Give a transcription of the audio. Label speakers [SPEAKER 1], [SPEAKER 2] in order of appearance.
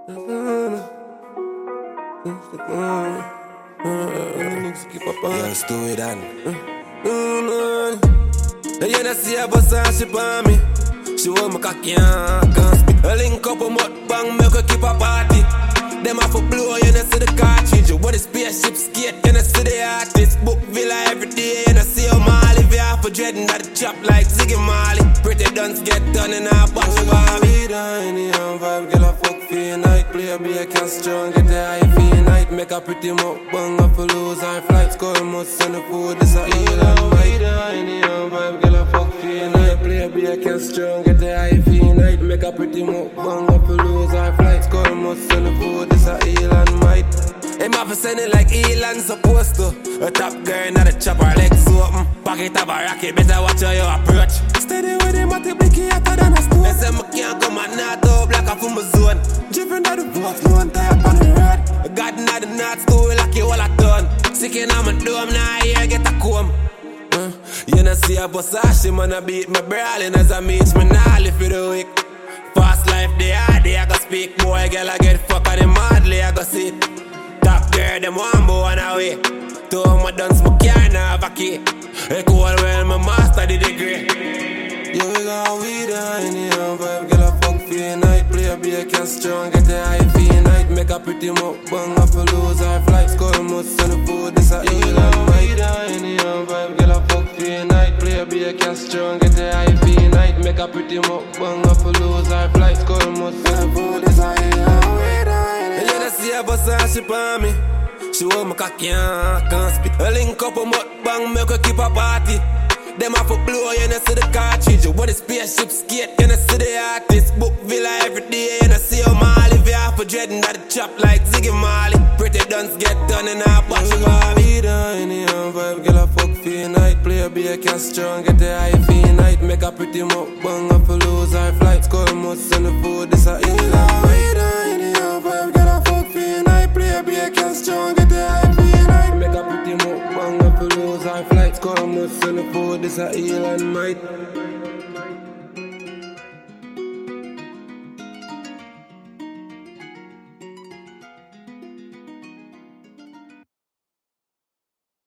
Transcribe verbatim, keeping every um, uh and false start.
[SPEAKER 1] Yes, do it on.
[SPEAKER 2] You know see a bus and she on me. She want my cocky and can't speak. A link up a mukbang, make her keep a party. Them off a blow, you know see the cartridge. What the spaceship skate, you know see the artist. Book villa every day, you know see how Molly. If you half a dread and that chop like Ziggy Marley. Pretty dunce get done in a bunch of army. Any young vibe, girl I fuck for your night. Play a beer, can't strong, get the high for your night. Make a pretty mukbang, up a lose our flights. Call must send the food, this a heal and bite. Any young vibe, girl I fuck for your night. Play a beer, can't strong, get the high for your night. Make a pretty mukbang, up a lose our flights. Call must send the food, this a heal and bite. Him have to send it like Elon supposed to. A top girl, not a chopper, legs open. Pocket of a rocket, better watch how you approach. Steady with him, at the blicky hotter than a stone. They say me can't come and not up like a from my zone. Driven out the box, no one tie up on the road. God not the north story like you all a done. Sicking on my dome, now here get a comb. Uh, you know see a boss, she man a beat me brawling as I meet me now live for the week. Fast life, they hard, they I go speak. Boy, girl, I get fuck on them hardly, I go sit. Top girl, them one boy on away. Two of my dance, my can't have a key. A cool well, my master the degree. Yeah, we got weed on any young vibe. Girl, I fuck for your night. Play a beer, can't strong, get the high for your night. Make a pretty mukbang, up a lose our flights. Call must send the food, this a heal and bite. Any young vibe, girl, I fuck for your night. Play a beer, can't strong, get the high for your night. Make a pretty mukbang, up a lose our flights. Call must send the food, this a heal and bite. You know see a bus and she on me. She want my cocky and can't speak. A link up a mukbang, make her keep a party. Them off a blow, you know see the cartridge. What the spaceship skate, you know see the artist. Book villa every day, you know see how Molly. If you half a dread and that chop like Ziggy Marley. Pretty dunce get done in a bunch of army. Any young vibe, girl I fuck for your night. Play a beer, can't strong, get the high for your night. Make a pretty mukbang, up a lose our flights. Call must send the food, this a heal and bite. Any young vibe, girl I fuck for your night. Play a beer, can't strong, get the high for your night. Make a pretty mukbang, up a lose our flights. Call must send the food, this a heal and might.